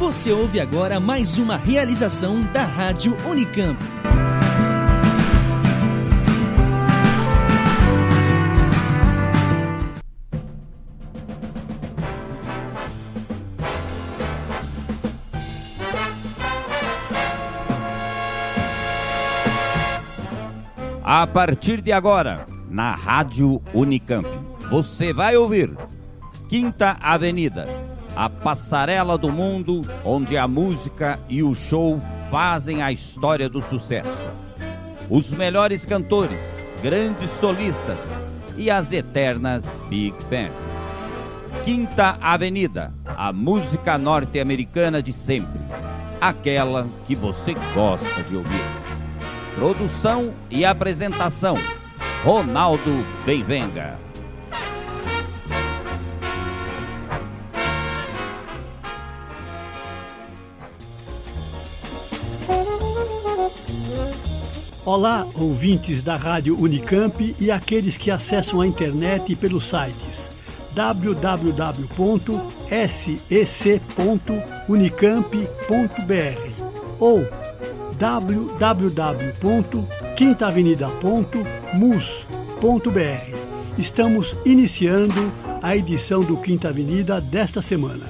Você ouve agora mais uma realização da Rádio Unicamp. A partir de agora, na Rádio Unicamp, você vai ouvir Quinta Avenida, a passarela do mundo onde a música e o show fazem a história do sucesso. Os melhores cantores, grandes solistas e as eternas Big Bands. Quinta Avenida, a música norte-americana de sempre, aquela que você gosta de ouvir. Produção e apresentação, Ronaldo Benvenga. Olá, ouvintes da Rádio Unicamp e aqueles que acessam a internet pelos sites www.sec.unicamp.br ou www.quintaavenida.mus.br. Estamos iniciando a edição do Quinta Avenida desta semana.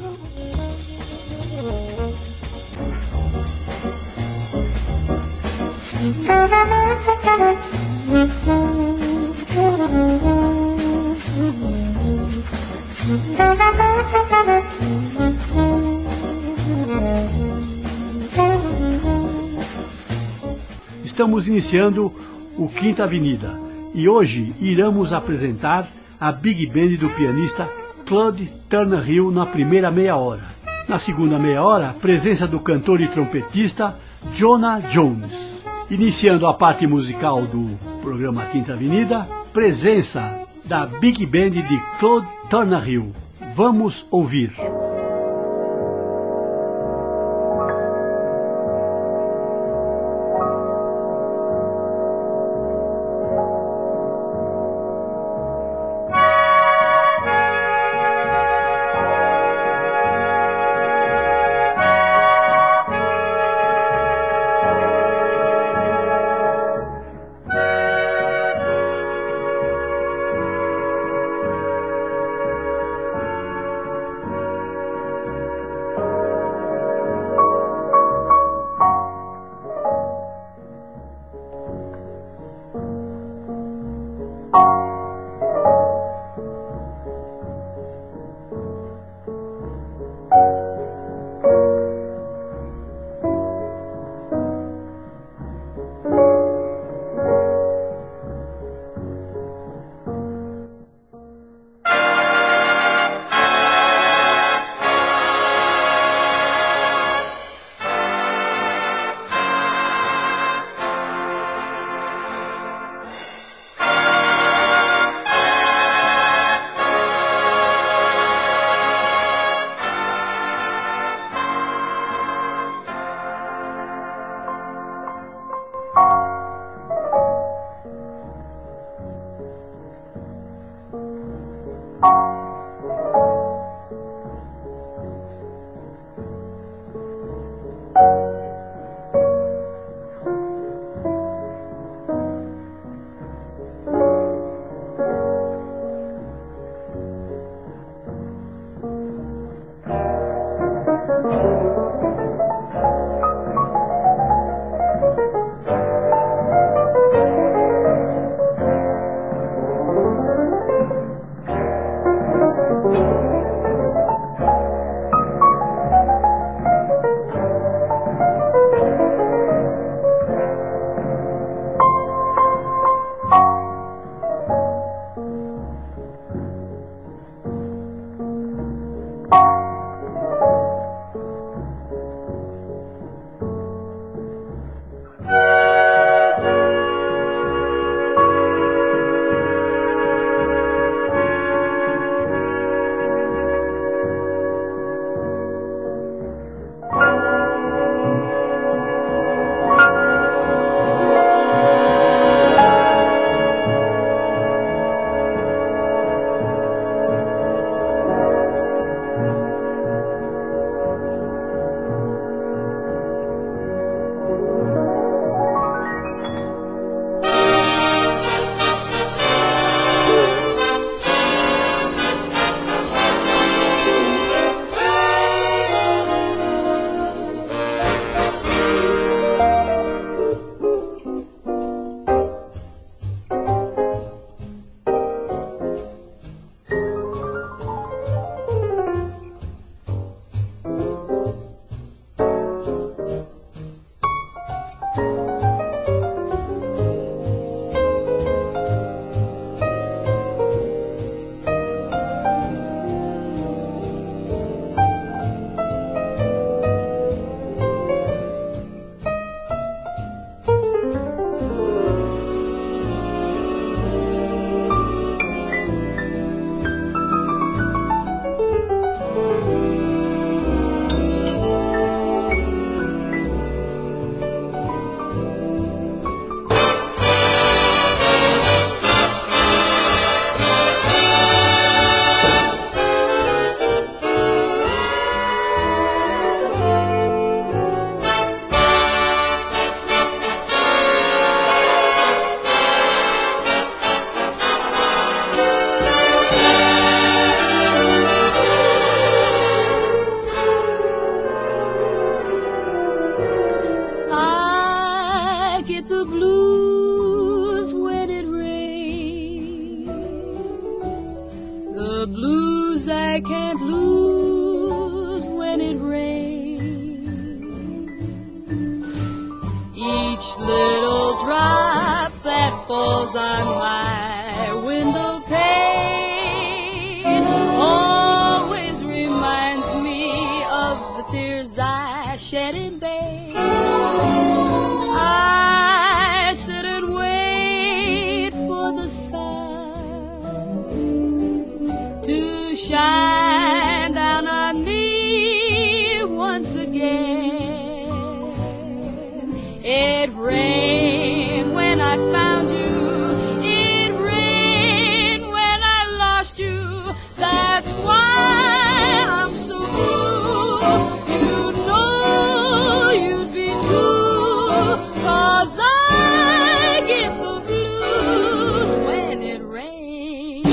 Estamos iniciando o Quinta Avenida e hoje iremos apresentar a Big Band do pianista Claude Turner-Hill na primeira meia hora. Na segunda meia hora, a presença do cantor e trompetista Jonah Jones. Iniciando a parte musical do programa Quinta Avenida, presença da Big Band de Claude Turner-Hill. Vamos ouvir. I can't lose when it rains. Each little drop that falls on my window pane always reminds me of the tears I shed in vain. I sit and wait for the sun to shine down on me once again. It rained when I found you. It rained when I lost you. That's why I'm so blue. You know you'd be too, 'cause I get the blues when it rains.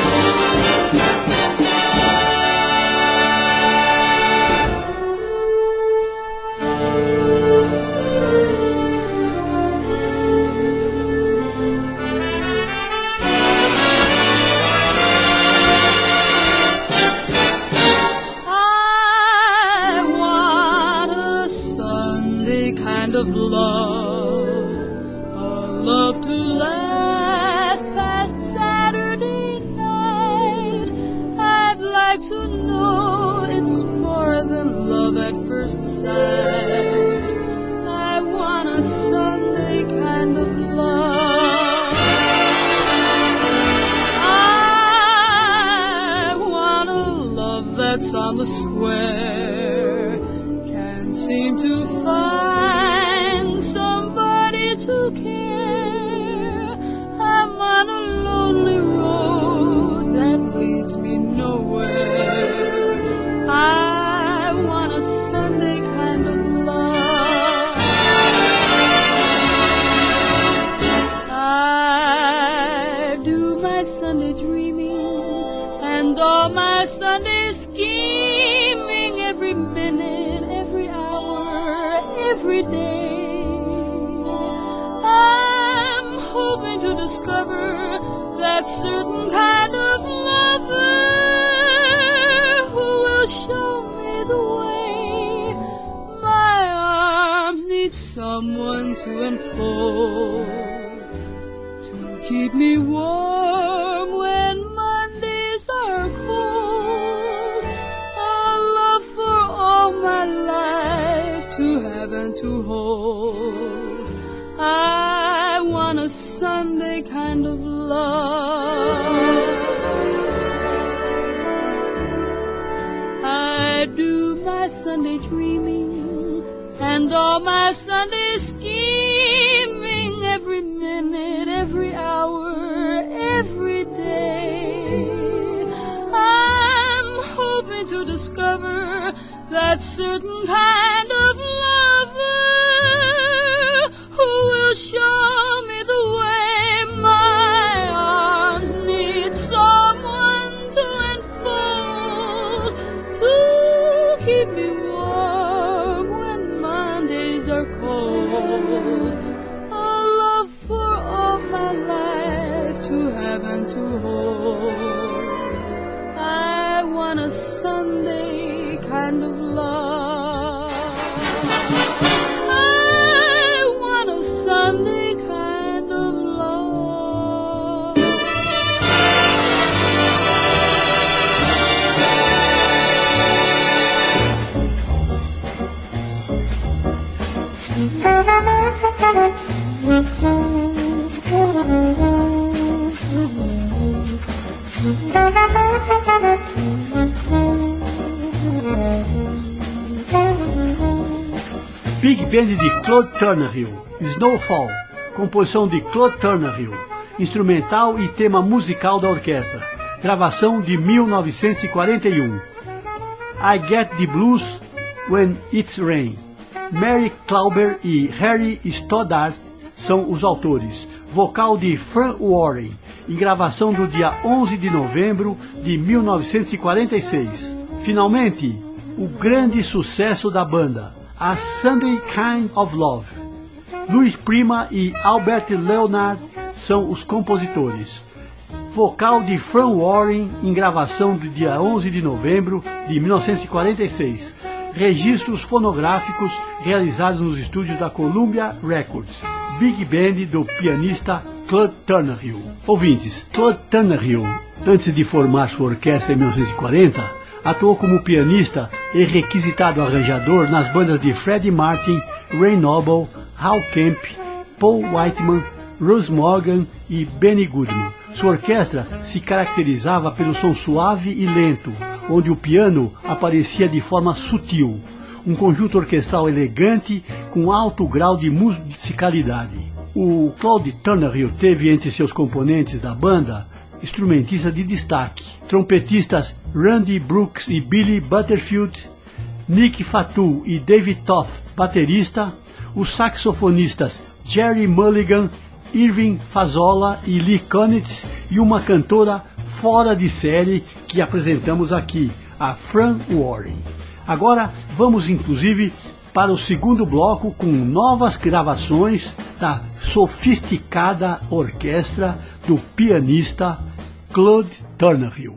Of love, a love to last past Saturday night. I'd like to know it's more than love at first sight. I want a Sunday kind of love. I want a love that's on the square, can't seem to find somebody to care. I'm on a lonely road that leads me nowhere. I want a Sunday kind of love. I do my Sunday dreaming and all my Sunday scheming every minute, every hour, every day. I'm hoping to discover that certain kind of lover who will show me the way. My arms need someone to enfold, to keep me warm when Mondays are cold. A love for all my life to have and to hold. I want a Sunday kind of love. I do my Sunday dreaming and all my Sunday scheming every minute, every hour, every day. I'm hoping to discover that certain kind of lover who will show me the way. My arms need someone to enfold, to keep me warm when Mondays are cold. A love for all my life to have and to hold. I want a Sunday kind of love. I want a Sunday kind of love. Big Band de Claude Turnerhill, Snowfall, composição de Claude Turnerhill, instrumental e tema musical da orquestra, gravação de 1941. I Get the Blues When It's Rain. Mary Klauber e Harry Stoddard são os autores, vocal de Fran Warren, em gravação do dia 11 de novembro de 1946. Finalmente, o grande sucesso da banda, A Sunday Kind of Love. Louis Prima e Albert Leonard são os compositores. vocal de Fran Warren em gravação do dia 11 de novembro de 1946. Registros fonográficos realizados nos estúdios da Columbia Records. Big Band do pianista Claude Thornhill. Ouvintes, Claude Thornhill, antes de formar sua orquestra em 1940, atuou como pianista e requisitado arranjador nas bandas de Freddie Martin, Ray Noble, Hal Kemp, Paul Whiteman, Russ Morgan e Benny Goodman. Sua orquestra se caracterizava pelo som suave e lento, onde o piano aparecia de forma sutil. Um conjunto orquestral elegante com alto grau de musicalidade. O Claude Thornhill teve entre seus componentes da banda instrumentistas de destaque, trompetistas Randy Brooks e Billy Butterfield, Nick Fatou e David Toth, baterista, os saxofonistas Jerry Mulligan, Irving Fazola e Lee Konitz, e uma cantora fora de série que apresentamos aqui, a Fran Warren. Agora vamos inclusive para o segundo bloco com novas gravações da sofisticada orquestra do pianista Claude Thornhill.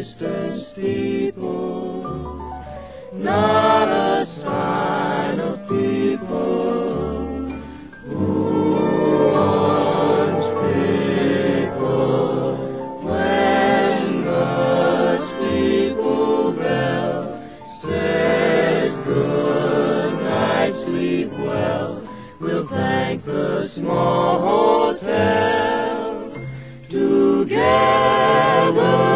distant steeple, not a sign of people who once pickled when the steeple bell says good night, sleep well. We'll thank the small hotel together.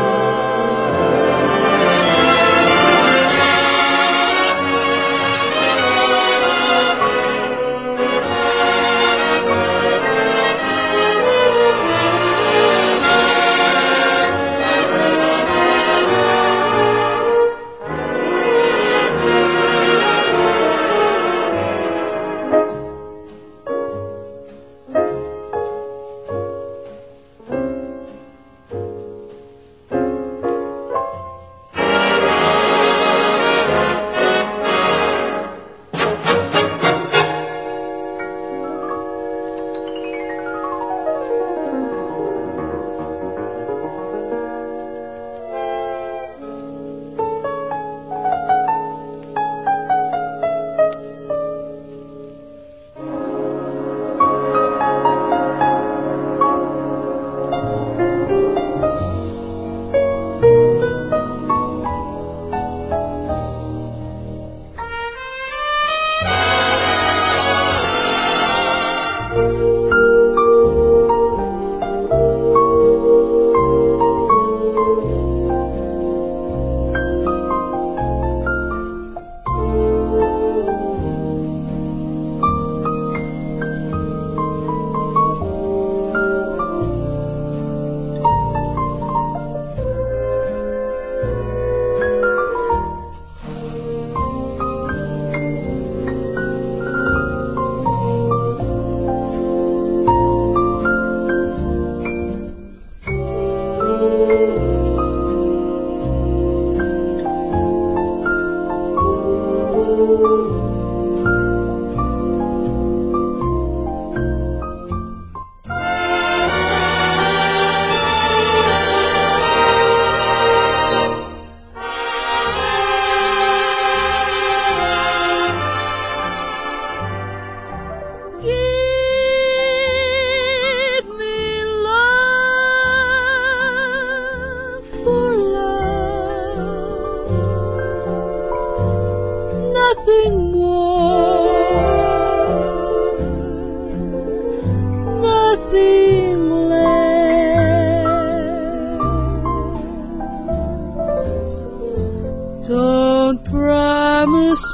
Don't promise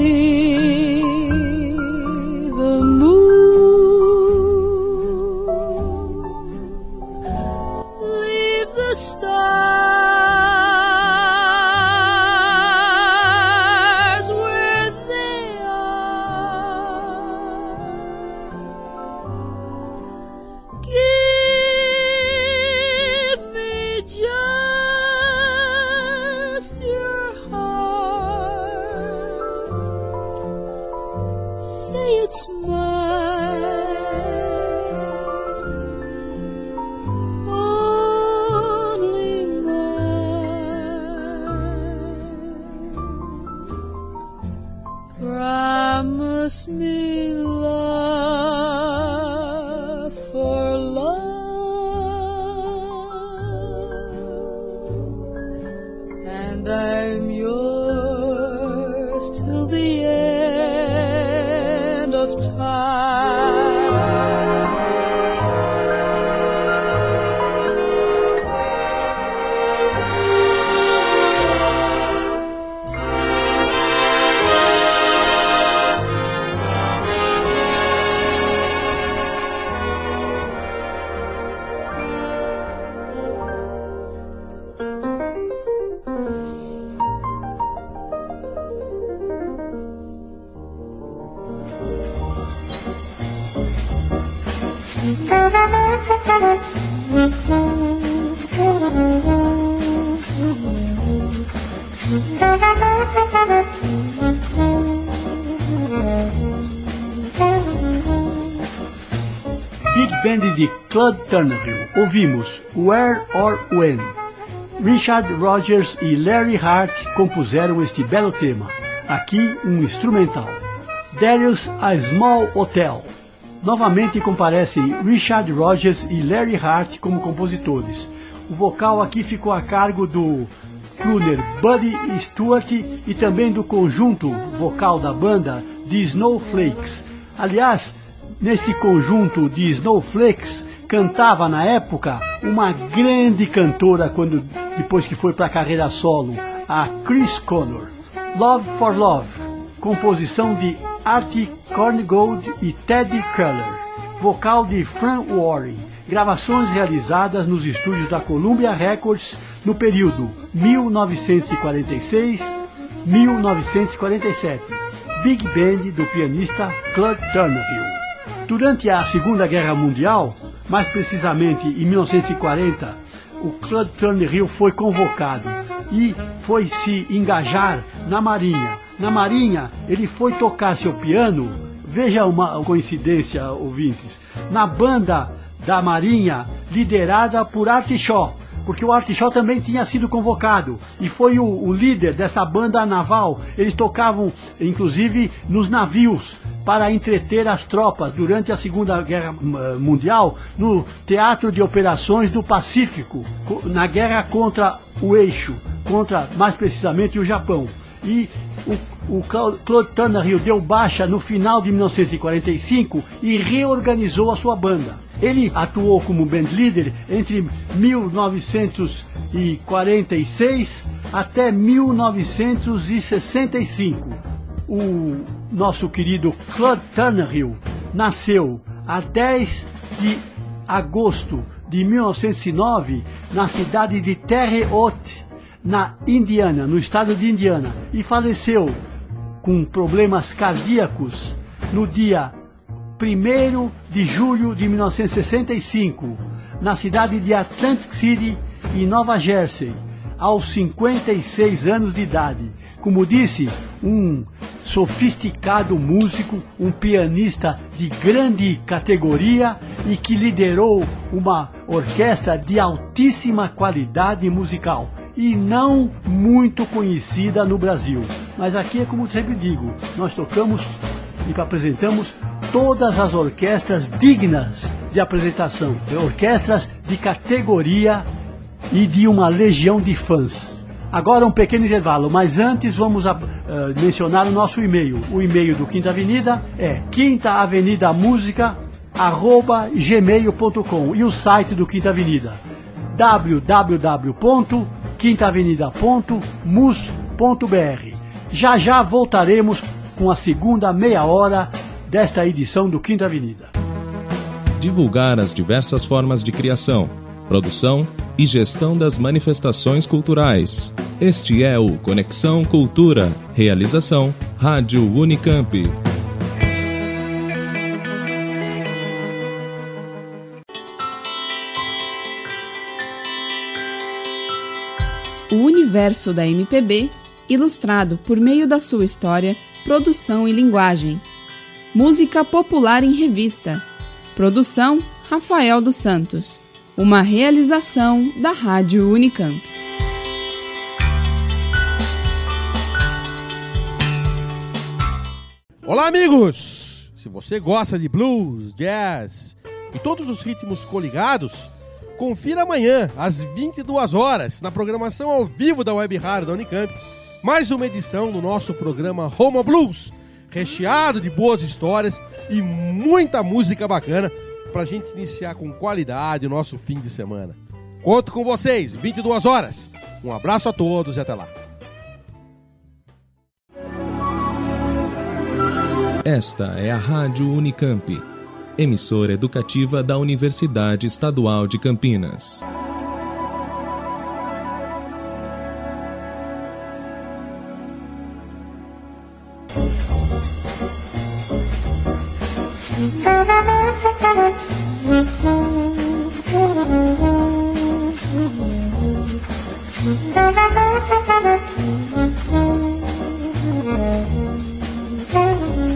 me the moon. Leave the stars where they are. Give me just your heart. Say it's mine, only mine. Promise me love for love, and I'm yours till the end of time. Big Band de Claude Turnerville. Ouvimos Where or When. Richard Rodgers e Larry Hart compuseram este belo tema. Aqui um instrumental. There's a Small Hotel. Novamente comparecem Richard Rodgers e Larry Hart como compositores. O vocal aqui ficou a cargo do crooner Buddy Stewart e também do conjunto vocal da banda The Snowflakes. Aliás, neste conjunto de Snowflakes cantava na época uma grande cantora depois que foi para a carreira solo, a Chris Connor. Love for Love, composição de Artie Korngold e Teddy Keller, vocal de Fran Warren, gravações realizadas nos estúdios da Columbia Records no período 1946-1947, Big Band do pianista Claude Thornhill. Durante a Segunda Guerra Mundial, mais precisamente em 1940, o Claude Thornhill foi convocado e foi se engajar na Marinha. Na Marinha, ele foi tocar seu piano, veja uma coincidência, ouvintes, na banda da Marinha liderada por Artie Shaw, porque o Artie Shaw também tinha sido convocado e foi o líder dessa banda naval. Eles tocavam, inclusive, nos navios para entreter as tropas durante a Segunda Guerra Mundial no Teatro de Operações do Pacífico, na guerra contra o Eixo, contra, mais precisamente, o Japão. E o Claude Thornhill deu baixa no final de 1945 e reorganizou a sua banda. Ele atuou como bandleader entre 1946 até 1965. O nosso querido Claude Thornhill nasceu a 10 de agosto de 1909 na cidade de Terre Haute, na Indiana, no estado de Indiana, e faleceu com problemas cardíacos no dia 1º de julho de 1965, na cidade de Atlantic City, em Nova Jersey, aos 56 anos de idade. Como disse, um sofisticado músico, um pianista de grande categoria e que liderou uma orquestra de altíssima qualidade musical e não muito conhecida no Brasil. Mas aqui é como sempre digo, nós tocamos e apresentamos todas as orquestras dignas de apresentação, orquestras de categoria e de uma legião de fãs. Agora um pequeno intervalo, mas antes vamos mencionar o nosso e-mail. O e-mail do Quinta Avenida é quintaavenidamusica@gmail.com e o site do Quinta Avenida www.quintaavenida.mus.br. Já voltaremos com a segunda meia hora desta edição do Quinta Avenida. Divulgar as diversas formas de criação, produção e gestão das manifestações culturais. Este é o Conexão Cultura. Realização Rádio Unicamp. O universo da MPB, ilustrado por meio da sua história, produção e linguagem. Música popular em revista. Produção Rafael dos Santos. Uma realização da Rádio Unicamp. Olá, amigos! Se você gosta de blues, jazz e todos os ritmos coligados, confira amanhã, às 22 horas, na programação ao vivo da Web Rádio da Unicamp, mais uma edição do nosso programa Home Blues, recheado de boas histórias e muita música bacana pra gente iniciar com qualidade o nosso fim de semana. Conto com vocês, 22 horas. Um abraço a todos e até lá. Esta é a Rádio Unicamp, emissora educativa da Universidade Estadual de Campinas.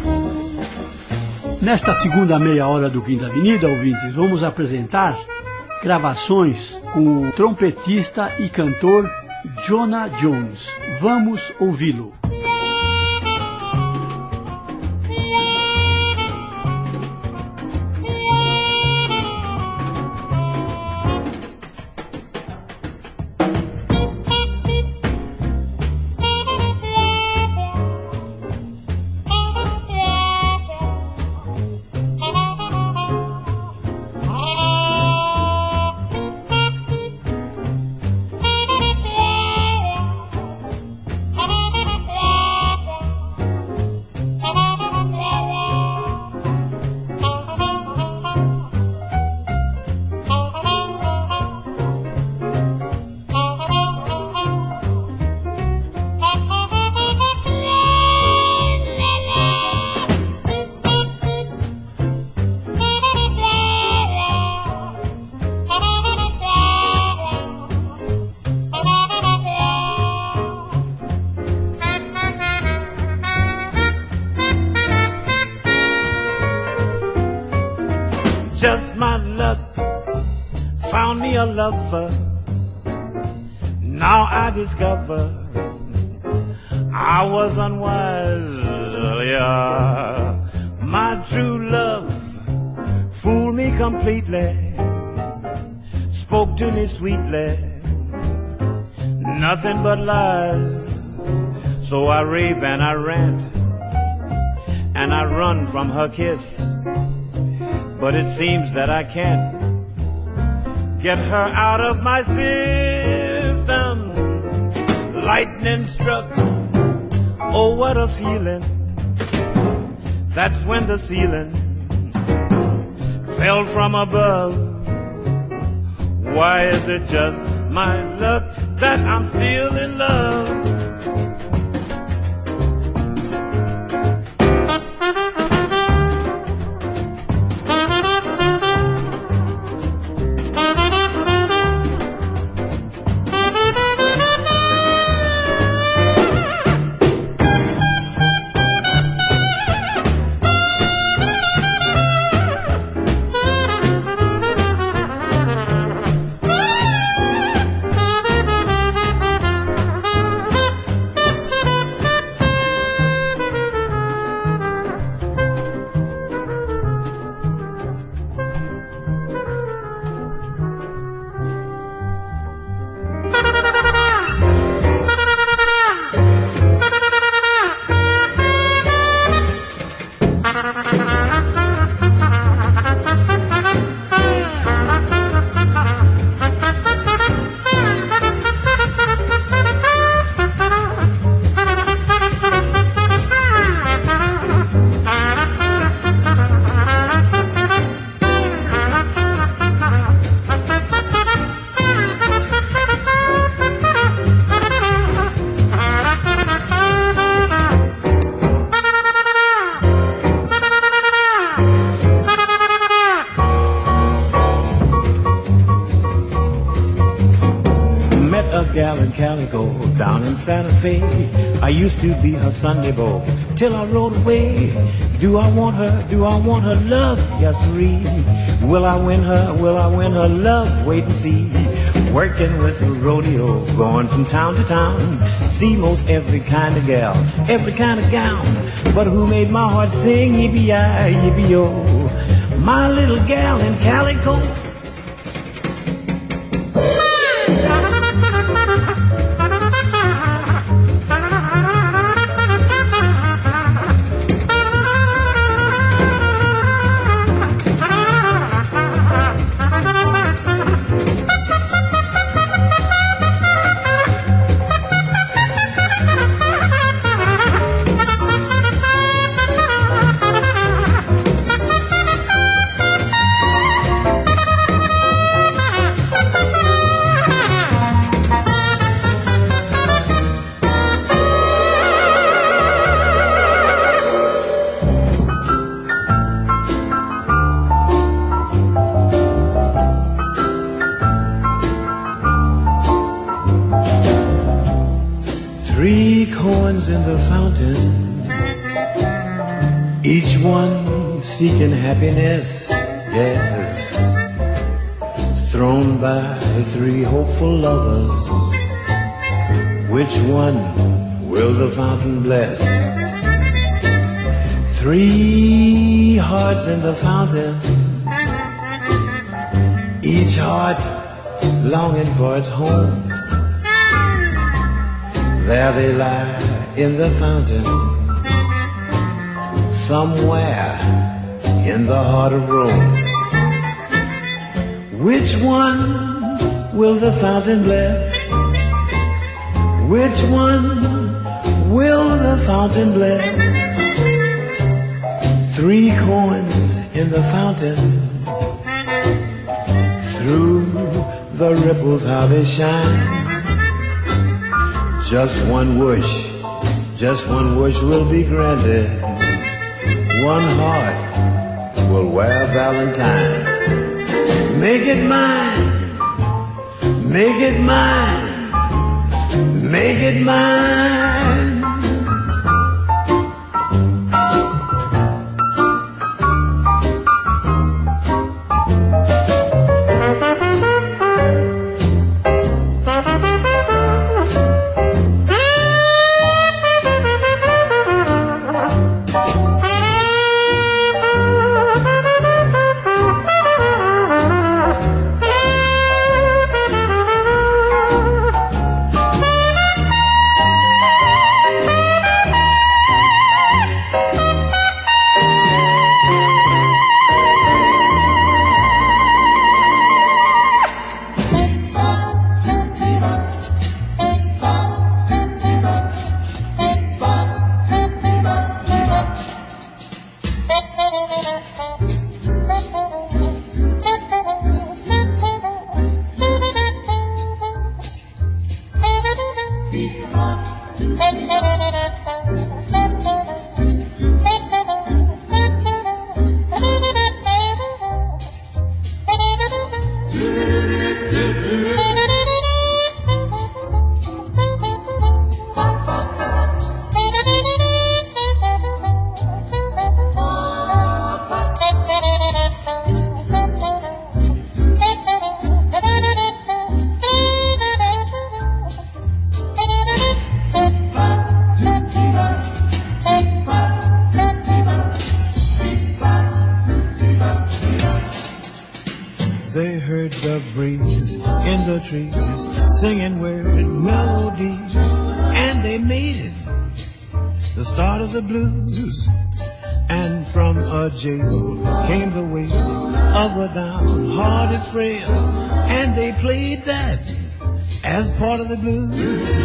Nesta segunda meia hora do Quinta Avenida, ouvintes, vamos apresentar gravações com o trompetista e cantor Jonah Jones. Vamos ouvi-lo. Just my luck found me a lover. Now I discover I was unwise. Yeah, my true love fooled me completely, spoke to me sweetly, nothing but lies. So I rave and I rant and I run from her kiss. But it seems that I can't get her out of my system. Lightning struck, oh what a feeling. That's when the ceiling fell from above. Why is it just my luck that I'm still in love? Gal in Calico down in Santa Fe. I used to be her Sunday beau till I rode away. Do I want her? Do I want her love? Yes, sirree. Will I win her? Will I win her love? Wait and see. Working with the rodeo, going from town to town. See most every kind of gal, every kind of gown. But who made my heart sing? Yippee-yi, yippee-yo. My little gal in Calico. Three coins in the fountain, each one seeking happiness, yes. thrown by 3 hopeful lovers. Which one will the fountain bless? 3 hearts in the fountain, each heart longing for its home. There they lie in the fountain, somewhere in the heart of Rome. Which one will the fountain bless? Which one will the fountain bless? 3 coins in the fountain, through the ripples how they shine. Just one wish will be granted. 1 heart will wear Valentine. Make it mine, make it mine, make it mine. They heard the breeze in the trees singing weird melodies, and they made it the start of the blues. And from a jail came the wail of a downhearted frail, and they played that as part of the blues.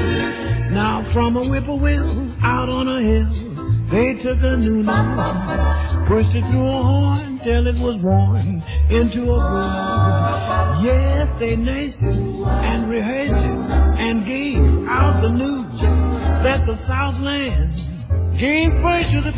Now from a whippoorwill out on a hill, they took a new note, pushed it through a horn till it was worn into a groove. Yes, they nursed it and rehearsed it and gave out the news that the Southland came first to the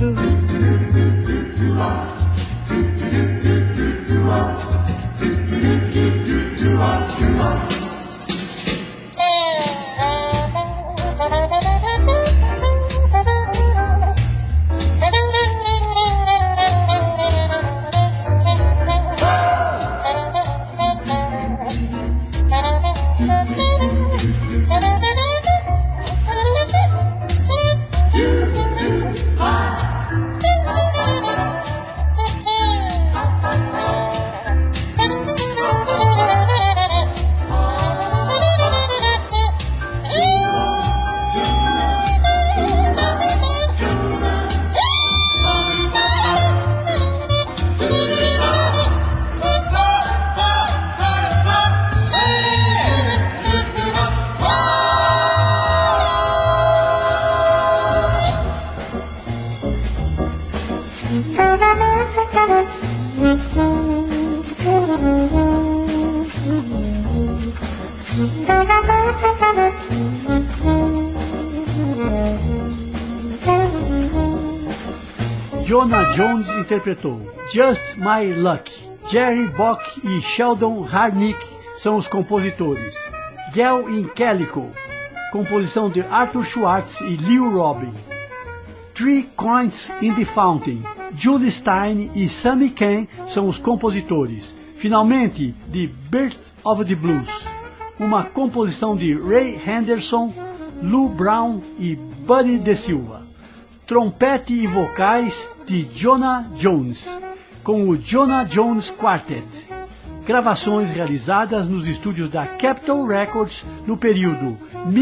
Jonah Jones interpretou Just My Luck. Jerry Bock e Sheldon Harnick são os compositores. Girl in Calico, composição de Arthur Schwartz e Leo Robin. 3 Coins in the Fountain, Julie Stein e Sammy Ken são os compositores. Finalmente, de Bert of the Blues, uma composição de Ray Henderson, Lou Brown e Buddy De Silva. Trompete e vocais de Jonah Jones, com o Jonah Jones Quartet. Gravações realizadas nos estúdios da Capitol Records no período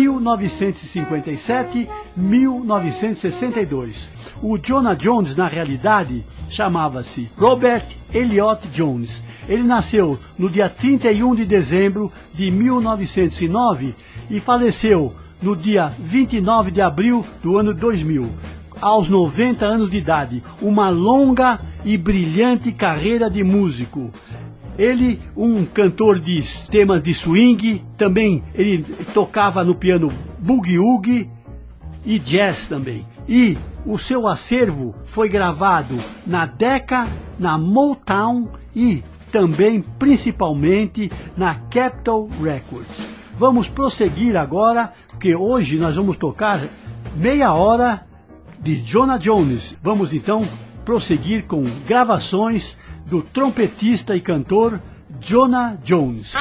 1957-1962. O Jonah Jones, na realidade, chamava-se Robert Elliott Jones. Ele nasceu no dia 31 de dezembro de 1909 e faleceu no dia 29 de abril do ano 2000, aos 90 anos de idade. Uma longa e brilhante carreira de músico. Ele, um cantor de temas de swing, também ele tocava no piano boogie-woogie e jazz também. E o seu acervo foi gravado na Decca, na Motown e também, principalmente, na Capitol Records. Vamos prosseguir agora, porque hoje nós vamos tocar meia hora de Jonah Jones. Vamos então prosseguir com gravações do trompetista e cantor Jonah Jones.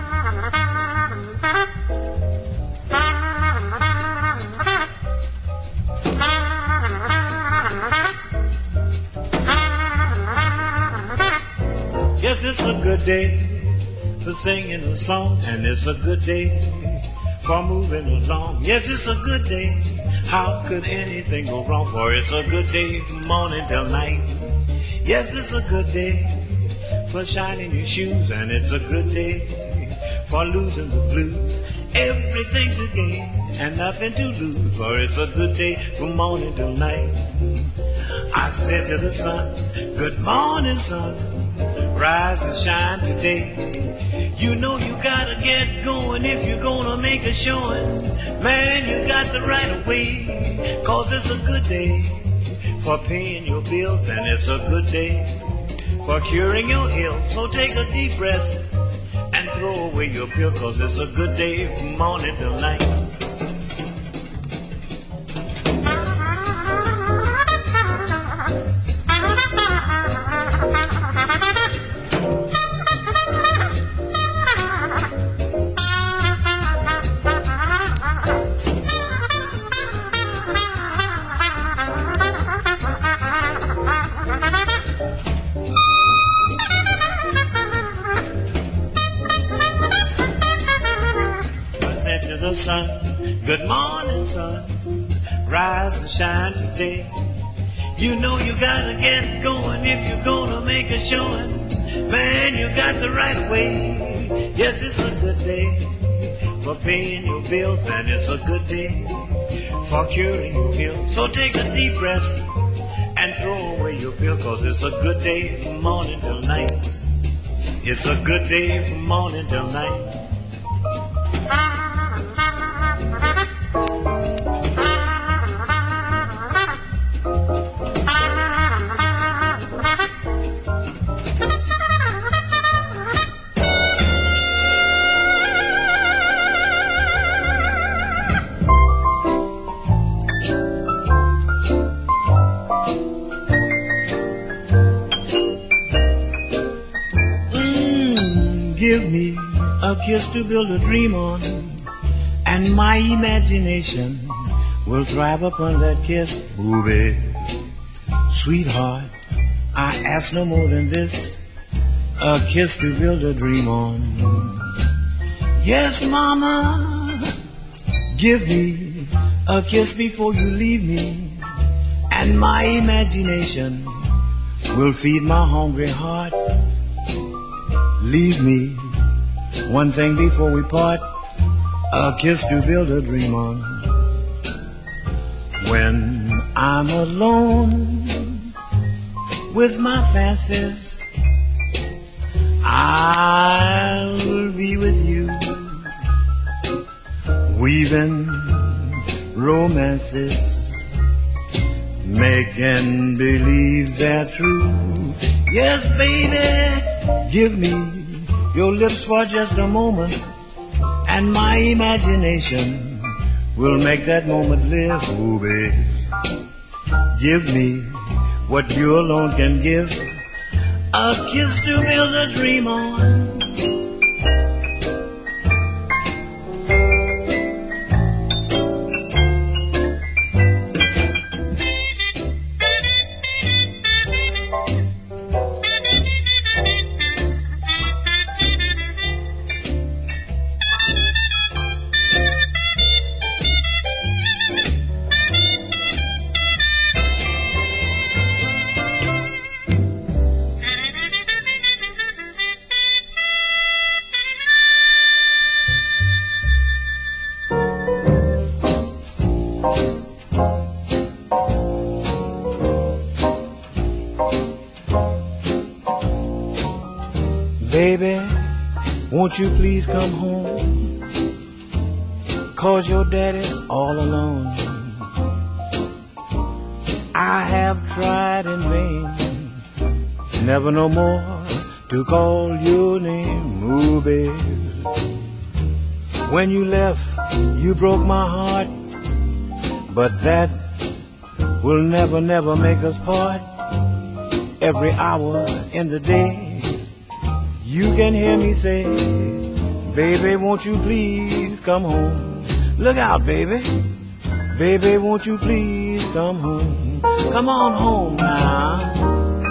Yes, it's a good day for singing a song, and it's a good day for moving along. Yes, it's a good day. How could anything go wrong? For it's a good day from morning till night. Yes, it's a good day for shining your shoes, and it's a good day for losing the blues. Everything to gain and nothing to lose, for it's a good day from morning till night. I said to the sun, good morning, sun, rise and shine today. You know you gotta get going if you're gonna make a showing. Man, you got the right of way, 'cause it's a good day for paying your bills, and it's a good day for curing your ills. So take a deep breath and throw away your pills, 'cause it's a good day from morning till night. Sun, good morning, sun, rise and shine today. You know you gotta get going if you're gonna make a showing. Man, you got the right way. Yes, it's a good day for paying your bills, and it's a good day for curing your ills. So take a deep breath and throw away your pills, 'cause it's a good day from morning till night. It's a good day from morning till night. Give me a kiss to build a dream on, and my imagination will thrive upon that kiss. Booby, sweetheart, I ask no more than this, a kiss to build a dream on. Yes, mama, give me a kiss before you leave me, and my imagination will feed my hungry heart. Leave me one thing before we part, a kiss to build a dream on. When I'm alone with my fancies, I'll be with you, weaving romances, making believe they're true. Yes, baby, give me your lips for just a moment, and my imagination will make that moment live. Ooh, babe, give me what you alone can give, a kiss to build a dream on. Baby, won't you please come home? 'Cause your daddy's all alone. I have tried in vain, never no more to call your name. Ooh, babe, when you left, you broke my heart, but that will never, never make us part. Every hour in the day, you can hear me say, baby, won't you please come home? Look out, baby, baby, won't you please come home? Come on home now.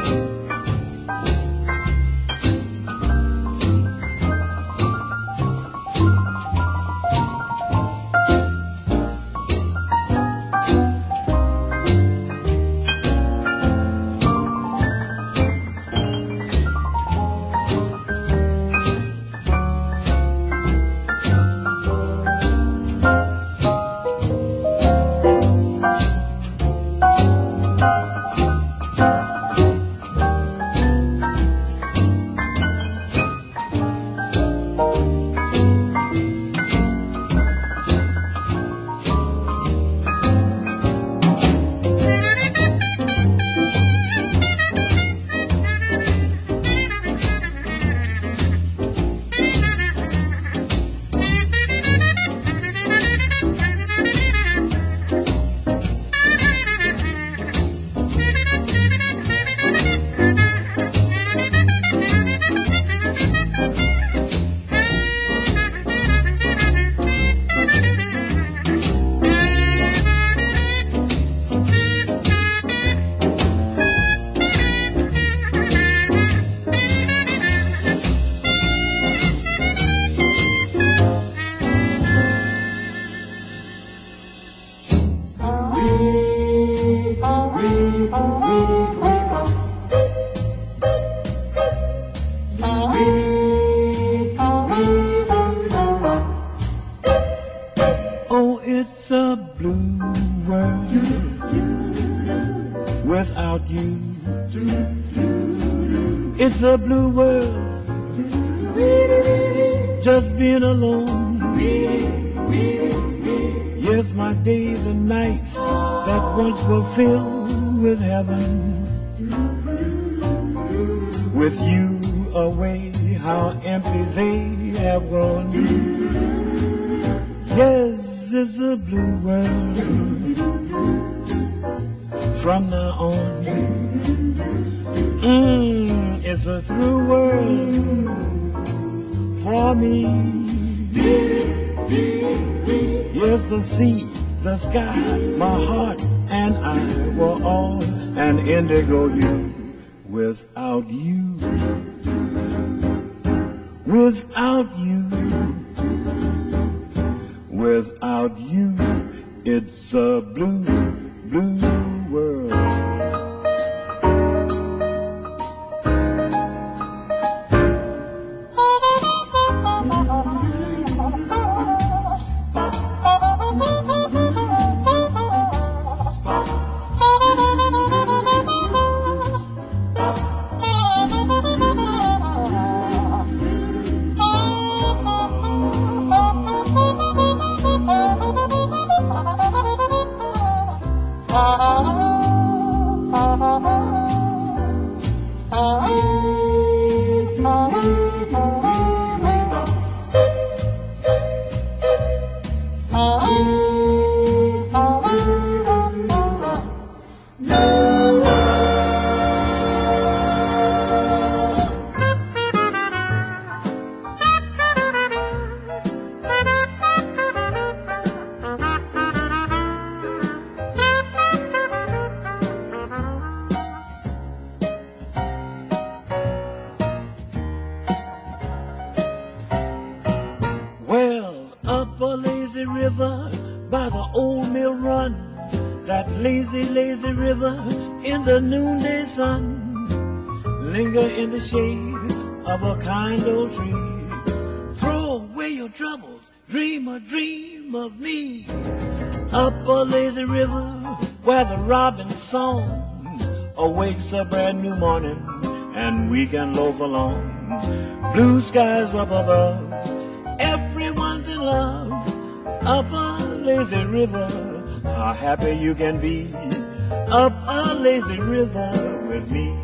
Oh, it's a blue world without you. It's a blue world just being alone. Yes, my days and nights that once were filled with heaven, with you away, how empty they have grown. Yes, it's a blue world from now on. It's a through world for me. Yes, the sea, the sky, my heart and I were all an indigo hue. Without you, without you, without you, it's a blue, blue world. By the old mill run, that lazy, lazy river in the noonday sun, linger in the shade of a kind old tree. Throw away your troubles, dream a dream of me. Up a lazy river where the robin's song awakes a brand new morning and we can loaf along. blue skies up above, everyone's in love, up a lazy river, how happy you can be, up a lazy river with me.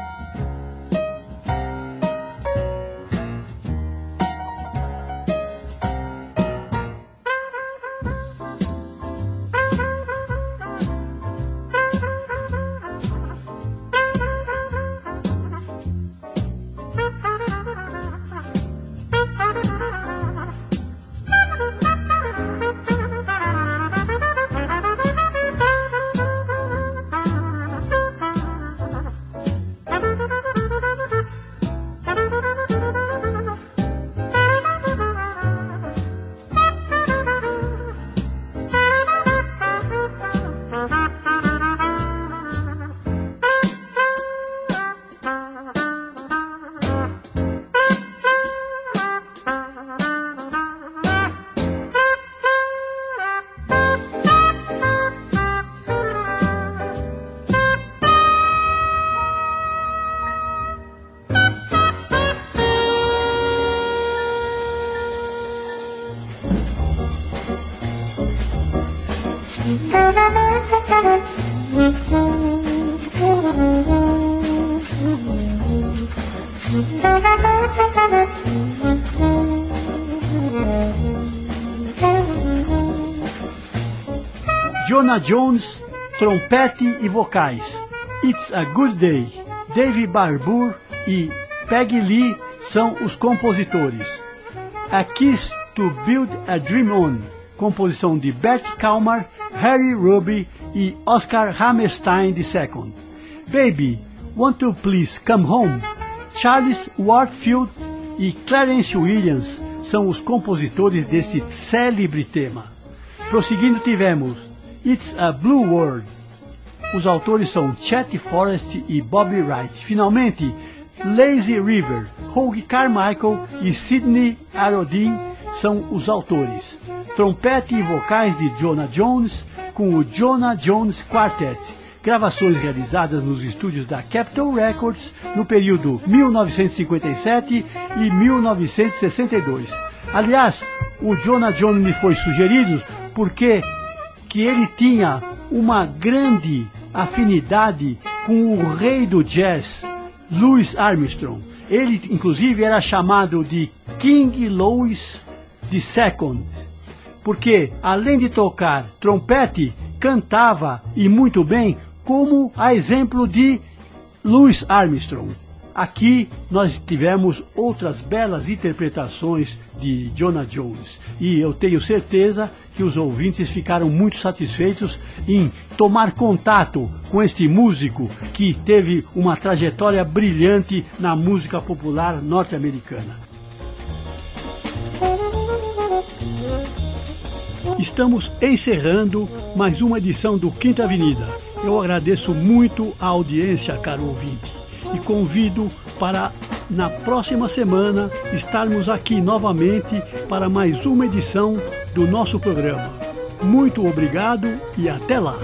Jonah Jones, trompete e vocais. It's a Good Day. Dave Barbour e Peggy Lee são os compositores. A Kiss to Build a Dream On, composição de Bert Kalmar, Harry Ruby e Oscar Hammerstein II. Baby, Want to Please Come Home, Charles Warfield e Clarence Williams são os compositores deste célebre tema. Prosseguindo tivemos It's a Blue World. Os autores são Chet Forrest e Bobby Wright. Finalmente, Lazy River, Hoagy Carmichael e Sidney Arodin são os autores. Trompete e vocais de Jonah Jones com o Jonah Jones Quartet. Gravações realizadas nos estúdios da Capitol Records no período 1957 e 1962. Aliás, o Jonah Jones me foi sugerido porque que ele tinha uma grande afinidade com o rei do jazz, Louis Armstrong. Ele, inclusive, era chamado de King Louis II, porque, além de tocar trompete, cantava, e muito bem, como a exemplo de Louis Armstrong. Aqui nós tivemos outras belas interpretações de Jonah Jones, e eu tenho certeza que os ouvintes ficaram muito satisfeitos em tomar contato com este músico que teve uma trajetória brilhante na música popular norte-americana. Estamos encerrando mais uma edição do Quinta Avenida. Eu agradeço muito a audiência, caro ouvinte, e convido para, na próxima semana, estarmos aqui novamente para mais uma edição do nosso programa. Muito obrigado e até lá!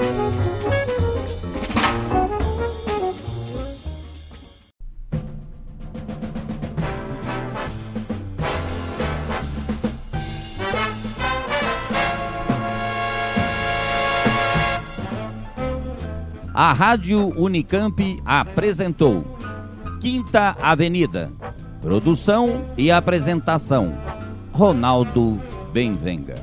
A Rádio Unicamp apresentou Quinta Avenida. Produção e apresentação: Ronaldo Benvenga.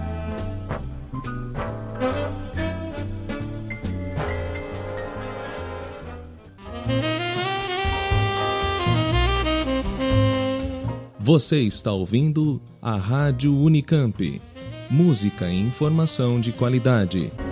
Você está ouvindo a Rádio Unicamp. Música e informação de qualidade.